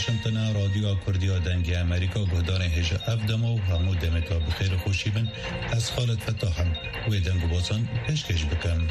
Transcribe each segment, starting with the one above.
واشنگتن رادیو کردی دنگ امریکا گهدار هجا افدما و همو دمتا بخیر خوشی بن از خالد فتاحم و دنگ باسان پیشکش بکن.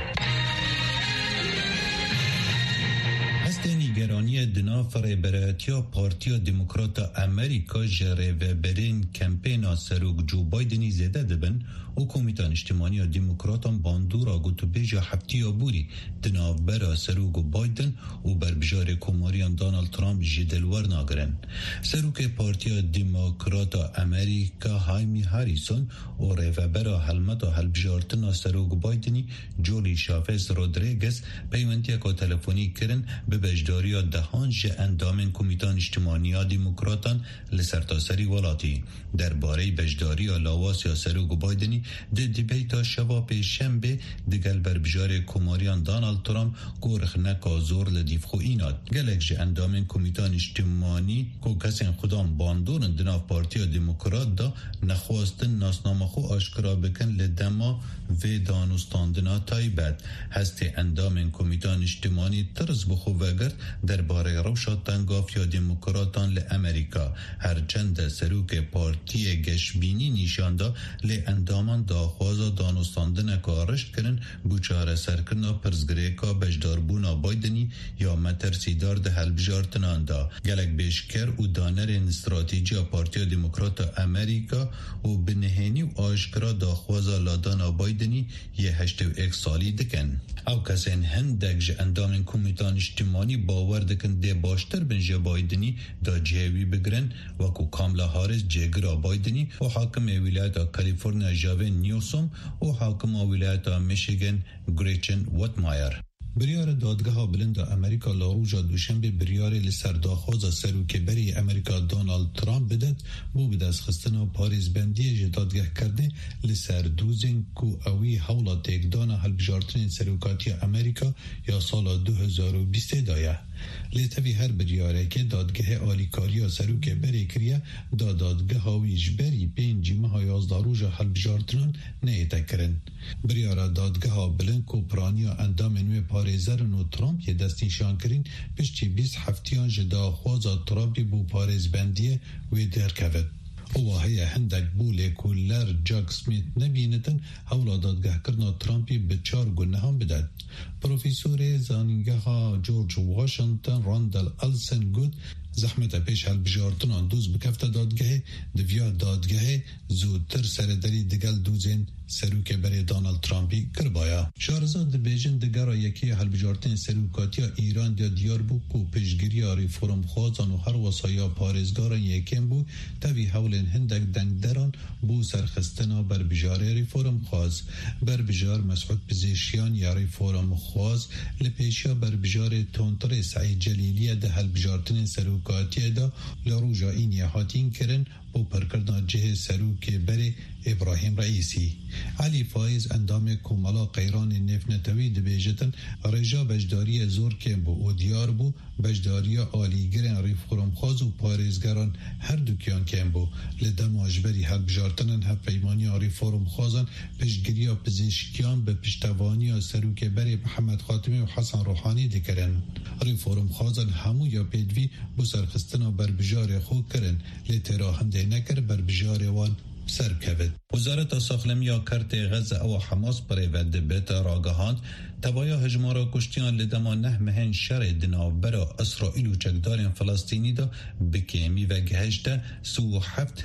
نگرانی دنافر برایتیا پارتیا دموکرات امریکا جره و برین کمپینا سروک جو بایدنی زیده دبن و کمیتان اجتماعی دموکراتان باندورا گوتو بیجا حبتیا بوری دنافر سروک بایدن و بربجار کماریان دانالد ترامپ جدلور ناگرن. سروک پارتیا دموکرات امریکا هایمی هاریسون و ریفبرا حلمتا حلبجارتنا سروک بایدنی جولی شافز رودریگز پیونتیا که تلفونی کرن به بجداری دهانج اندام کمیتان اجتماعی دموکراتان لسرتاسری ولاتی درباره بجداری لاواس یا سروک بایدنی دیبیتا شوا پیشنبه دگل بربجار کماریان دانالد ترامپ گورخ نکا زور لدیف خو ایناد گلک جه اندام کمیتان اجتماعی کو کسین خودم باندورن دناف پارتیا دموکرات دا نخواستن ناسنامه خو آشکرا بکن لدما و دانستاندنا تایبت هستی اندام کمیتان اجتماعی ترز بخو وگرد درباره روشا تنگاف یا دموکراتان لامریکا هرچند سروک پارتی گشبینی نشانده لاندامان داخوازا دانستاندن کارشت کرن بوچاره سرکرنا پرزگریکا بجداربونا بایدنی یا مترسیدار ده هلبجارتنان دا گلک بیشکر و دانرین استراتیجیا پارتی دموکرات امریکا و بنهینی و آشکرا داخوازا لادانا بایدنی یه 81 سالی دکن او کسین هندک جه اندام کمیتان اجتماعی باور دکن ده باشتر بنجه بایدنی دا جهوی بگرن وکو کاملا هاریس جگرا بایدنی و حاکم ولایت کالیفرنیا جاوین نیوسوم و حاکم ولایت میشیگن گریچن واتمایر. بریار دادگاه بلند امریکا لاروجا دوشنبه بریار لسرداخواز سروک بری امریکا دونالد ترامپ بدد بو بدست خستنا پاریز بندی جدادگاه کرده لسر دوزین کو اوی حولا تکدانا هلبجارترین سروکاتی امریکا یا سال 2020 دایه. لیتوی هر بریاره که دادگاه آلیکاریا سروک بری کریه دادگاه ویج بری 5 ماه 11 روزا هلبجارتران نیتا کرن. بریاره دادگاه بلند کو پرانیا اندام نوی پارێزەرن و ترامپ یە دەستنیشان کرین پشتی 20 هەفتیان ji daxwaza Trumpê bû parêzbendiyê wê derkevin. Owa heye hindek bû lêkolêr Jack Smith nebînitin hewla dadgehkirina Trumpê bi 4 gunehan bide. Profesorê zanîngeha George Washington Randall Elson got زحمت پیش هلبجارتنان دوز بکفت دادگاه دویا دادگاه زودتر سردری دگل دوزین سروک بری دانالد ترامپی کربایا. شارزاد بیجن دگرا یکی هلبجارتن سروکاتی ایران دیا دیار بو کو پیشگیری ریفورم خوازان و هر وصایا پارێزگاران یکم بو تاوی حولین هندک دنگ دران بو سرخستنا بر بجار ریفورم خواز بر بجار مسعود پزیشیان یا ریفورم خواز لپیشیا بر بجار تونتر سعید جلیلی ده هلبجارتن سروکاتی دا لروجا این یحاتین کرن و پرکردنا جه سروک بری ابراهیم رئیسی. علی فایز اندام کومالا قیران نفنتوی دبیجتن رجا بجداری زور کم بو و دیار بو بجداری آلیگرن ریفورم خواز و پارێزگاران هر دوکیان کم بو لدم آجبری هر بجارتنن هر پیمانی ریفورم خوازن پشگیری پزشکیان به پشتوانی سروک بری محمد خاتمی و حسن روحانی دکرن. ریفورم خوازن همو یا پیدوی بو سرخستنا بر بجار خود کرن لیترا هنده نکر بر بجار وان سرکوید. وزارت ساخلمیا کرد غزه او حماس برای ود بیت راگهاند توایا هجمارا کشتیان لدما نه مهن شر دنابرا اسرائیل و چکدارین فلسطینی دا بکیمی و گهشته سو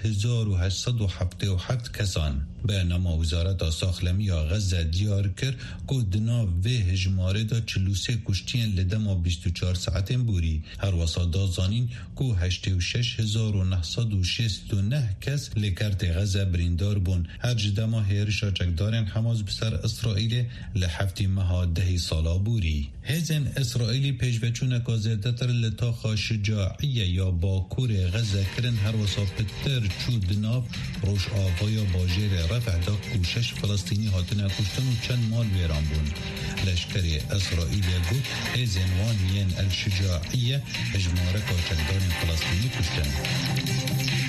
7877 کسان. به نما وزارت ساخلمیا غزه دیار کرد که دنا و هجماره دا 43 کشتیان لدما 24 ساعتین بوری. هر وسادا زانین که 86969 کس لکرت غزه بریندار بون. هر جدما هیرشا چکدارین حماس بسر اسرائیل لحفتی مها 10 سالا بوری. هزن اسرائیلی پیشوچونه که زیدتر لطاقه شجاعیه یا باکور غزه کرن هر وسا پتر چود ناف روش آقای باجر رفع دا کوشش فلسطینی هاتنه کشتن و چند مال ویران بون. لشکری اسرائیل گفت هزن وانین الشجاعیه هجماره که چکدارین فلسطینی کشتن.